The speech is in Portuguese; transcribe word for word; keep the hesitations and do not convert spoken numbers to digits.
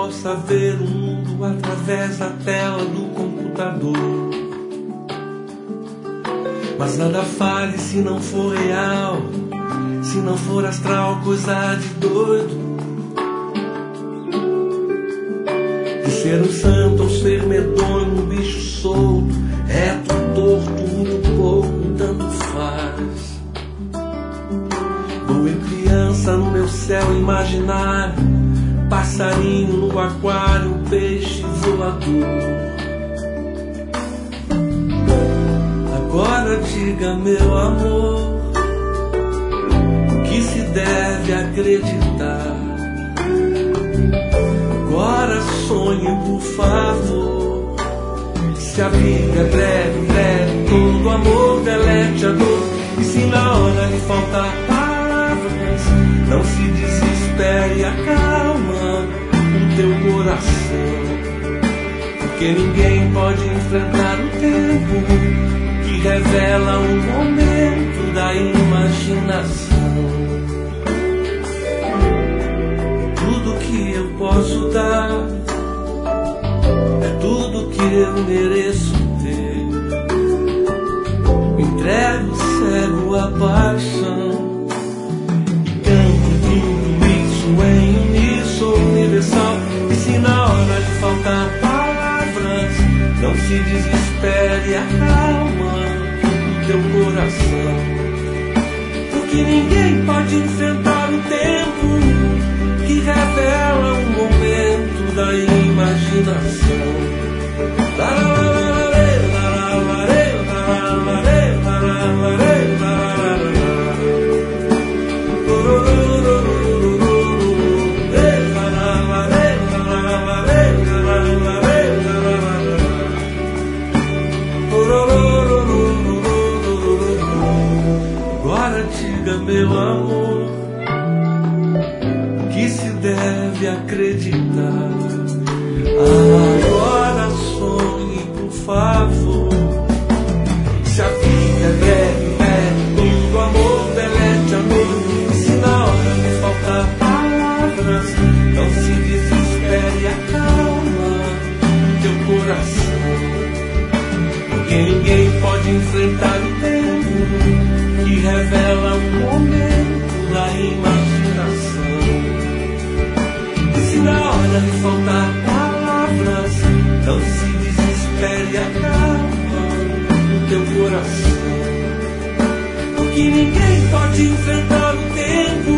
possa ver o mundo através da tela do computador. Mas nada fale se não for real, se não for astral, coisa de doido. De ser um santo ou ser medonho, um bicho solto, reto, torto, muito pouco, tanto faz. Vou em criança no meu céu imaginário, passarinho no aquário, peixe voador. Agora diga, meu amor, que se deve acreditar. Agora sonhe, por favor. Se a vida é breve, breve, todo amor delete a dor. E se na hora lhe faltar palavras, não se desespere, acalma o teu coração. Porque ninguém pode enfrentar o tempo que revela o momento da imaginação. Tudo que eu posso dar é tudo que eu mereço ter. Me entrego cego à paixão e canto tudo isso em uníssono universal. E se na hora de faltar palavras, não se desespere, acalma o teu coração. Porque ninguém pode enfrentar o tempo que revela o momento da imaginação. Agora diga, meu amor, que se deve acreditar. Agora sonhe, por favor. Se a vida é breve, breve, todo amor delete a dor. E se na hora lhe faltar palavras, não se desespere, acalma o teu coração. Porque ninguém pode enfrentar o tempo que revela o momento da imaginação. E se na hora lhe faltar palavras, não se desespere, acalma o teu coração. Porque ninguém pode enfrentar o tempo